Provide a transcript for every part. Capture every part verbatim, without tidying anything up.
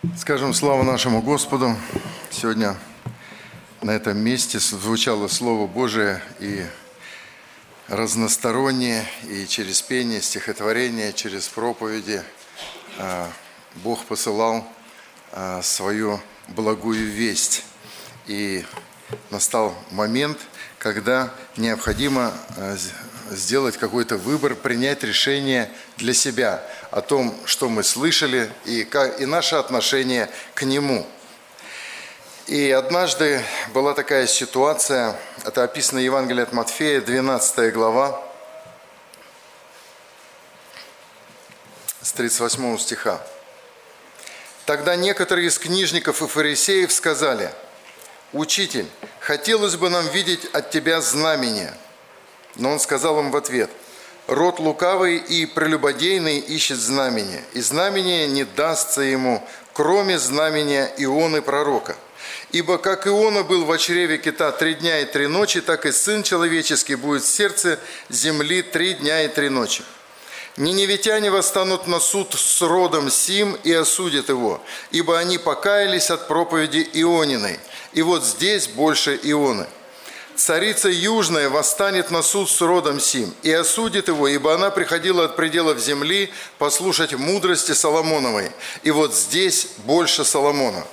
Скажем славу нашему Господу. Сегодня на этом месте звучало Слово Божие и разностороннее, и через пение, стихотворение, через проповеди Бог посылал свою благую весть. И настал момент, когда необходимо сделать какой-то выбор, принять решение для себя о том, что мы слышали, и, как, и наше отношение к Нему. И однажды была такая ситуация, это описано в Евангелии от Матфея, двенадцатая глава, с тридцать восьмого стиха. «Тогда некоторые из книжников и фарисеев сказали: „Учитель, хотелось бы нам видеть от Тебя знамения“. Но Он сказал им в ответ: „Род лукавый и прелюбодейный ищет знамения, и знамение не дастся ему, кроме знамения Ионы пророка. Ибо как Иона был в чреве кита три дня и три ночи, так и Сын Человеческий будет в сердце земли три дня и три ночи. Ниневитяне восстанут на суд с родом сим и осудят его, ибо они покаялись от проповеди Иониной, и вот здесь больше Ионы. Царица Южная восстанет на суд с родом сим и осудит его, ибо она приходила от пределов земли послушать мудрости Соломоновой, и вот здесь больше Соломона“».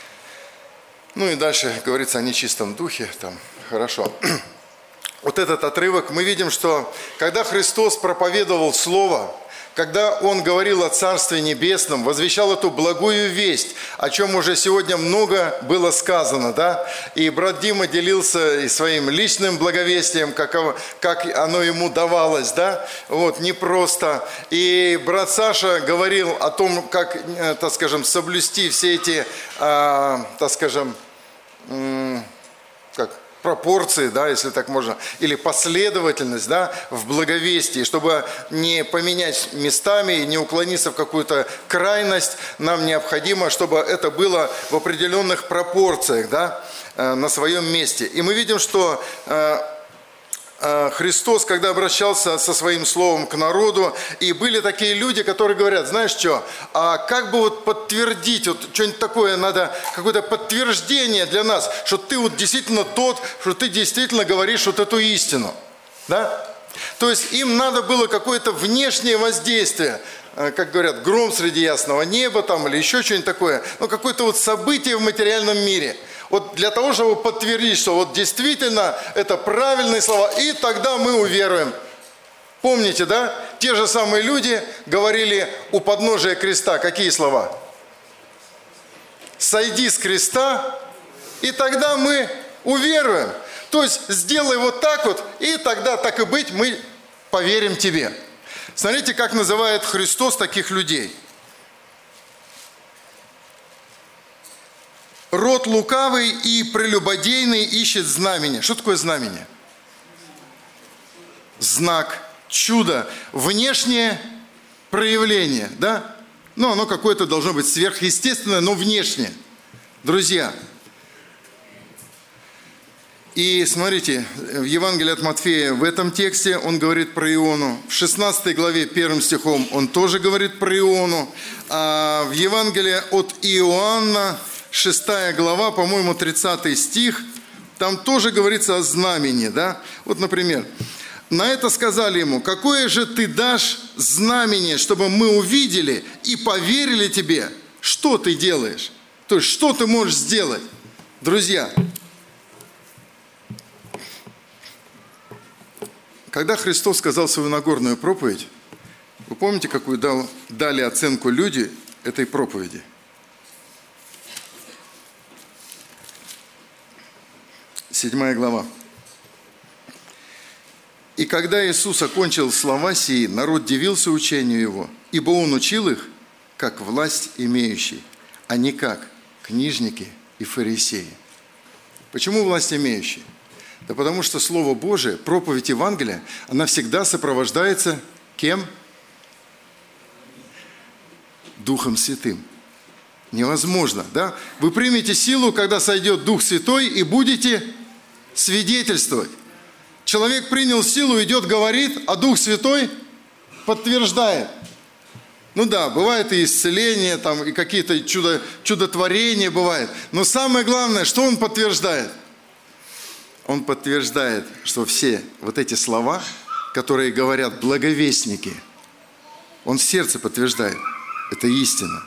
Ну и дальше говорится о нечистом духе, там, хорошо. Вот этот отрывок, мы видим, что когда Христос проповедовал Слово, когда Он говорил о Царстве Небесном, возвещал эту благую весть, о чем уже сегодня много было сказано, да? И брат Дима делился и своим личным благовестием, как, как оно ему давалось, да? Вот, непросто. И брат Саша говорил о том, как, так скажем, соблюсти все эти, а, так скажем, как... пропорции, да, если так можно, или последовательность, да, в благовестии, чтобы не поменять местами и не уклониться в какую-то крайность, нам необходимо, чтобы это было в определенных пропорциях, да, на своем месте. И мы видим, что Христос, когда обращался со своим словом к народу, и были такие люди, которые говорят: знаешь что, а как бы вот подтвердить, вот что-нибудь такое надо, какое-то подтверждение для нас, что ты вот действительно тот, что ты действительно говоришь вот эту истину, да? То есть им надо было какое-то внешнее воздействие, как говорят, гром среди ясного неба там, или еще что-нибудь такое, ну какое-то вот событие в материальном мире. Вот для того, чтобы подтвердить, что вот действительно это правильные слова, и тогда мы уверуем. Помните, да? Те же самые люди говорили у подножия креста. Какие слова? «Сойди с креста, и тогда мы уверуем». То есть сделай вот так вот, и тогда, так и быть, мы поверим тебе. Смотрите, как называет Христос таких людей. «Род лукавый и прелюбодейный ищет знамения». Что такое знамение? Знак, чудо, внешнее проявление, да? Ну, оно какое-то должно быть сверхъестественное, но внешнее. Друзья, и смотрите, в Евангелии от Матфея в этом тексте он говорит про Иону. В шестнадцатой главе первым стихом он тоже говорит про Иону. А в Евангелии от Иоанна, шестая глава, по-моему, тридцатый стих, там тоже говорится о знамени, да? Вот, например, на это сказали ему: «Какое же ты дашь знамение, чтобы мы увидели и поверили тебе, что ты делаешь?» То есть, что ты можешь сделать? Друзья, когда Христос сказал свою Нагорную проповедь, вы помните, какую дал, дали оценку люди этой проповеди? Седьмая глава. «И когда Иисус окончил слова сии, народ дивился учению Его, ибо Он учил их, как власть имеющий, а не как книжники и фарисеи». Почему власть имеющий? Да потому что Слово Божие, проповедь Евангелия, она всегда сопровождается кем? Духом Святым. Невозможно, да? Вы примете силу, когда сойдет Дух Святой, и будете свидетельствовать. Человек принял силу, идет, говорит, а Дух Святой подтверждает. Ну да, бывает и исцеление, там, и какие-то чудо, чудотворения бывает. Но самое главное, что он подтверждает? Он подтверждает, что все вот эти слова, которые говорят благовестники, он в сердце подтверждает. Это истина.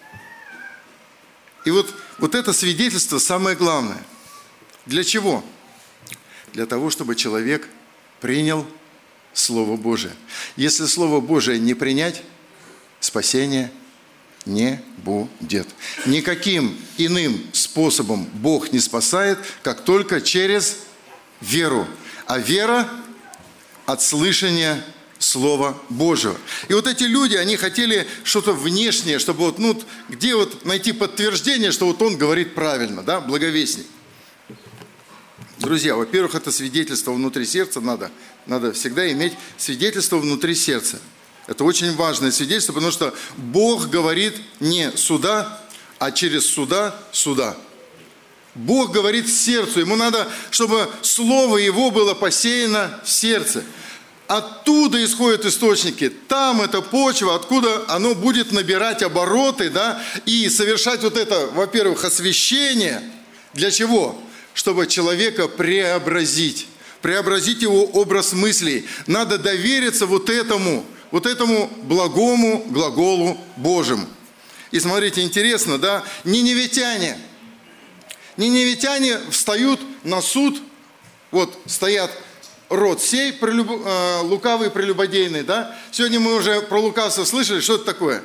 И вот, вот это свидетельство самое главное. Для чего? Для того, чтобы человек принял Слово Божие. Если Слово Божие не принять, спасения не будет. Никаким иным способом Бог не спасает, как только через веру. А вера от слышания Слова Божьего. И вот эти люди, они хотели что-то внешнее, чтобы вот, ну, где вот найти подтверждение, что вот он говорит правильно, да, благовестник. Друзья, во-первых, это свидетельство внутри сердца надо. Надо всегда иметь свидетельство внутри сердца. Это очень важное свидетельство, потому что Бог говорит не сюда, а через суда сюда. Бог говорит сердцу. Ему надо, чтобы слово Его было посеяно в сердце. Оттуда исходят источники. Там эта почва, откуда оно будет набирать обороты, да, и совершать вот это, во-первых, освящение. Для чего? Чтобы человека преобразить. Преобразить его образ мыслей. Надо довериться вот этому, вот этому благому глаголу Божьему. И смотрите, интересно, да, ниневитяне. Ниневитяне встают на суд, вот стоят род сей, прелюб... э, лукавый, прелюбодейный, да. Сегодня мы уже про лукавство слышали, что это такое?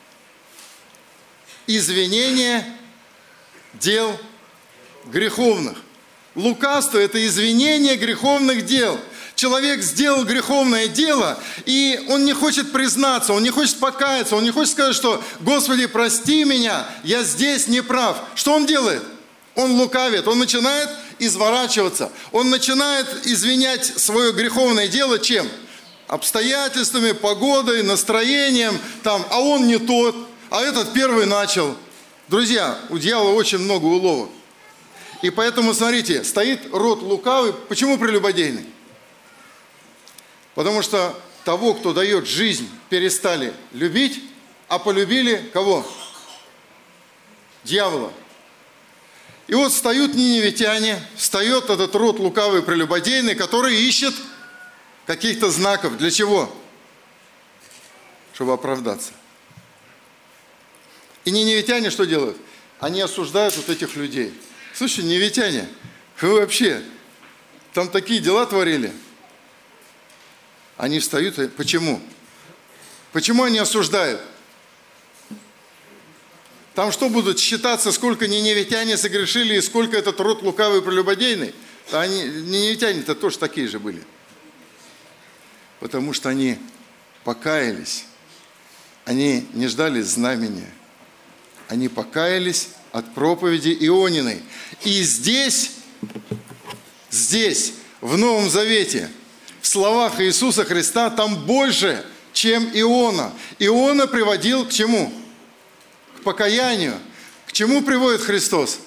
Извинение дел греховных. Лукавство – это извинение греховных дел. Человек сделал греховное дело, и он не хочет признаться, он не хочет покаяться, он не хочет сказать, что «Господи, прости меня, я здесь не прав». Что он делает? Он лукавит, он начинает изворачиваться, он начинает извинять свое греховное дело чем? Обстоятельствами, погодой, настроением, там, а он не тот, а этот первый начал. Друзья, у дьявола очень много уловок. И поэтому, смотрите, стоит род лукавый. Почему прелюбодейный? Потому что того, кто дает жизнь, перестали любить, а полюбили кого? Дьявола. И вот встают ниневитяне, встает этот род лукавый прелюбодейный, который ищет каких-то знаков. Для чего? Чтобы оправдаться. И ниневитяне что делают? Они осуждают вот этих людей. Слушай, ниневитяне, вы вообще там такие дела творили? Они встают, почему? Почему они осуждают? Там что будут считаться, сколько ниневитяне согрешили и сколько этот род лукавый прелюбодейный? А они, ниневитяне-то тоже такие же были. Потому что они покаялись. Они не ждали знамения. Они покаялись от проповеди Иониной. И здесь, здесь, в Новом Завете, в словах Иисуса Христа, там больше, чем Иона. Иона приводил к чему? К покаянию. К чему приводит Христос?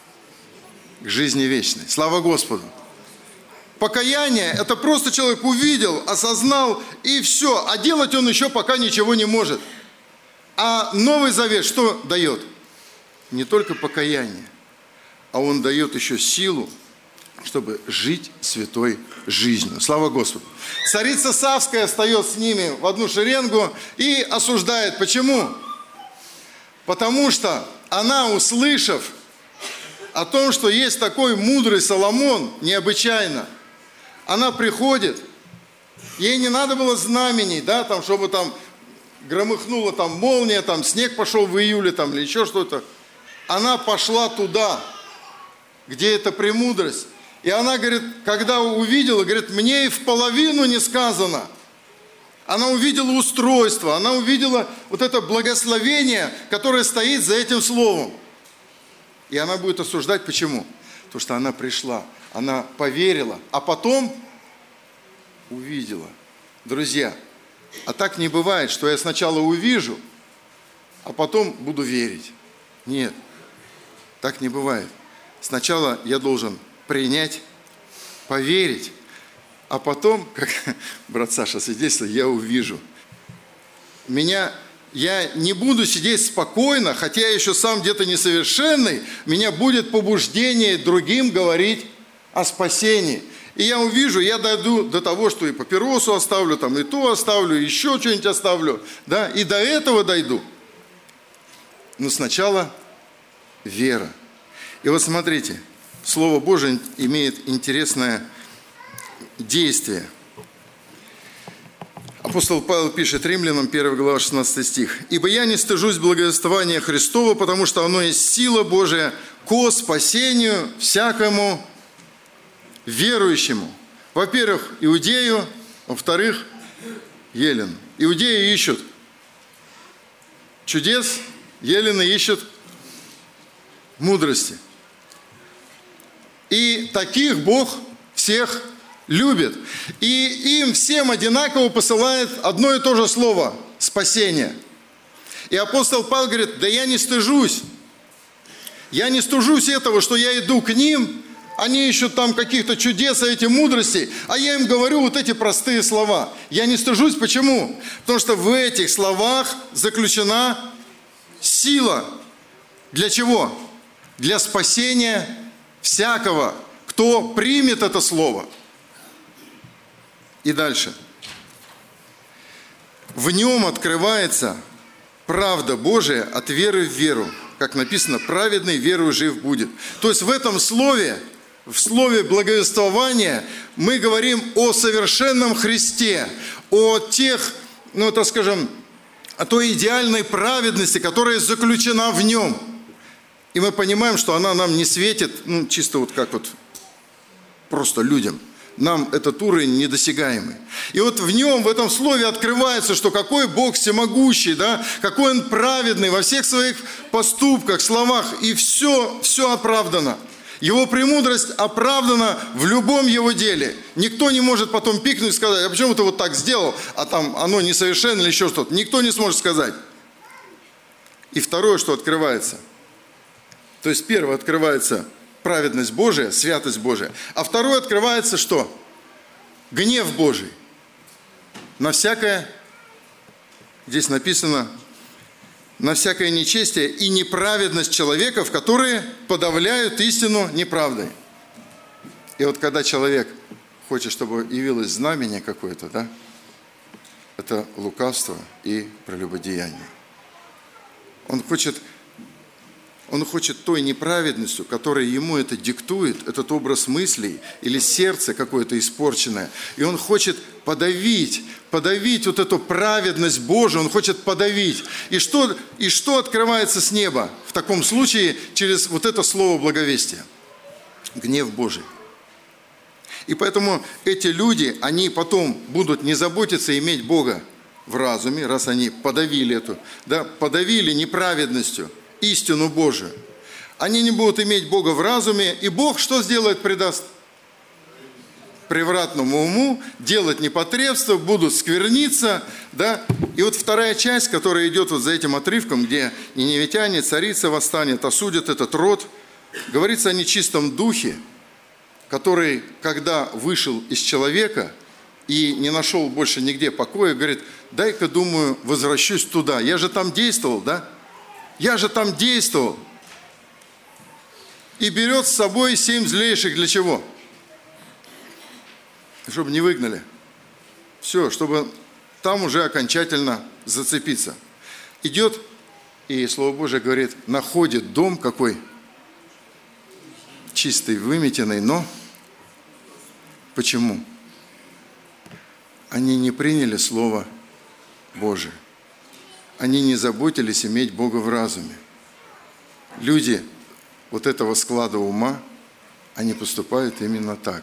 К жизни вечной. Слава Господу. Покаяние – это просто человек увидел, осознал и все. А делать он еще пока ничего не может. А Новый Завет что дает? Не только покаяние, а он дает еще силу, чтобы жить святой жизнью. Слава Господу. Царица Савская встает с ними в одну шеренгу и осуждает. Почему? Потому что она, услышав о том, что есть такой мудрый Соломон, необычайно, она приходит, ей не надо было знамений, да, там, чтобы там громыхнула там молния, там снег пошел в июле, там, или еще что-то. Она пошла туда, где эта премудрость. И она, говорит, когда увидела, говорит, мне и в половину не сказано. Она увидела устройство, она увидела вот это благословение, которое стоит за этим словом. И она будет осуждать, почему? Потому что она пришла, она поверила, а потом увидела. Друзья, а так не бывает, что я сначала увижу, а потом буду верить. Нет, так не бывает. Сначала я должен принять, поверить, а потом, как брат Саша свидетельствует, я увижу. Меня, я не буду сидеть спокойно, хотя я еще сам где-то несовершенный, у меня будет побуждение другим говорить о спасении. И я увижу, я дойду до того, что и папиросу оставлю, там, и то оставлю, и еще что-нибудь оставлю, да, и до этого дойду. Но сначала вера. И вот смотрите, Слово Божие имеет интересное действие. Апостол Павел пишет Римлянам, первая глава, шестнадцатый стих. «Ибо я не стыжусь благовествования Христова, потому что оно есть сила Божия ко спасению всякому верующему». Во-первых, иудею, во-вторых, елену. Иудеи ищут чудес, елены ищут мудрости. И таких Бог всех любит. И им всем одинаково посылает одно и то же слово – спасение. И апостол Павел говорит, да я не стыжусь. Я не стыжусь этого, что я иду к ним, они ищут там каких-то чудес, эти мудрости, а я им говорю вот эти простые слова. Я не стыжусь, почему? Потому что в этих словах заключена сила. Для чего? Для спасения всякого, кто примет это слово. И дальше. В нем открывается правда Божия от веры в веру. Как написано, праведный верою жив будет. То есть в этом слове, в слове благовествования мы говорим о совершенном Христе, о тех, ну так скажем, о той идеальной праведности, которая заключена в нем. И мы понимаем, что она нам не светит, ну чисто вот как вот просто людям. Нам этот уровень недосягаемый. И вот в нем, в этом слове открывается, что какой Бог всемогущий, да, какой Он праведный во всех своих поступках, словах, и все, все оправдано. Его премудрость оправдана в любом Его деле. Никто не может потом пикнуть и сказать, а почему ты вот так сделал, а там оно несовершенно или еще что-то. Никто не сможет сказать. И второе, что открывается. То есть первое открывается праведность Божия, святость Божия. А второе открывается что? Гнев Божий. На всякое, здесь написано, на всякое нечестие и неправедность человеков, которые подавляют истину неправдой. И вот когда человек хочет, чтобы явилось знамение какое-то, да, это лукавство и прелюбодеяние. Он хочет... Он хочет той неправедностью, которая ему это диктует, этот образ мыслей, или сердце какое-то испорченное. И он хочет подавить, подавить вот эту праведность Божию, он хочет подавить. И что, и что открывается с неба в таком случае через вот это слово благовестия? Гнев Божий. И поэтому эти люди, они потом будут не заботиться иметь Бога в разуме, раз они подавили эту, да, подавили неправедностью истину Божию. Они не будут иметь Бога в разуме, и Бог что сделает? Предаст превратному уму, делать непотребство, будут скверниться, да? И вот вторая часть, которая идет вот за этим отрывком, где ниневитяне, царица восстанет, осудят этот род, говорится о нечистом духе, который, когда вышел из человека и не нашел больше нигде покоя, говорит, дай-ка, думаю, возвращусь туда. Я же там действовал, да? Я же там действовал. И берет с собой семь злейших для чего? Чтобы не выгнали. Все, чтобы там уже окончательно зацепиться. Идет, и Слово Божие говорит, находит дом какой? Чистый, выметенный, но почему? Они не приняли Слово Божие. Они не заботились иметь Бога в разуме. Люди вот этого склада ума, они поступают именно так.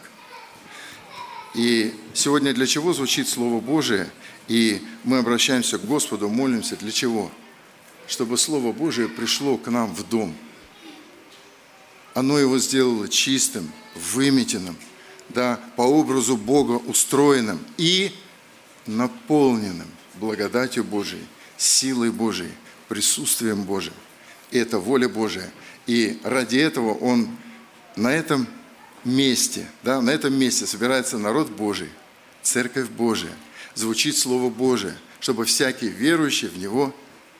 И сегодня для чего звучит Слово Божие? И мы обращаемся к Господу, молимся. Для чего? Чтобы Слово Божие пришло к нам в дом. Оно его сделало чистым, выметенным, да, по образу Бога устроенным и наполненным благодатью Божией, силой Божией, присутствием Божиим. И это воля Божия. И ради этого Он на этом месте, да, на этом месте собирается народ Божий, Церковь Божия, звучит Слово Божие, чтобы всякий верующий в Него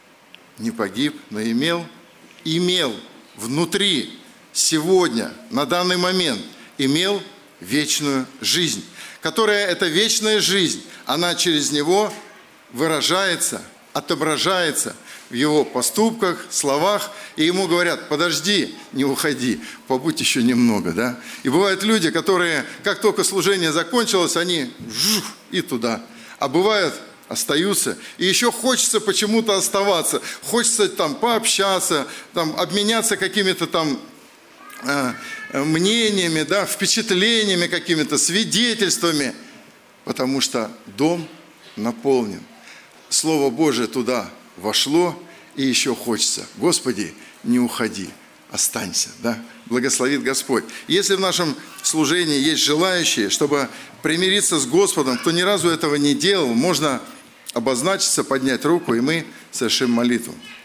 не погиб, но имел, имел внутри, сегодня, на данный момент, имел вечную жизнь, которая, эта вечная жизнь, она через него выражается, отображается в его поступках, словах, и ему говорят: подожди, не уходи, побудь еще немного, да. И бывают люди, которые, как только служение закончилось, они жух, и туда, а бывают остаются, и еще хочется почему-то оставаться, хочется там пообщаться, там обменяться какими-то там э, мнениями, да, впечатлениями какими-то, свидетельствами, потому что дом наполнен. Слово Божие туда вошло, и еще хочется: Господи, не уходи, останься, да, благословит Господь. Если в нашем служении есть желающие, чтобы примириться с Господом, кто ни разу этого не делал, можно обозначиться, поднять руку, и мы совершим молитву.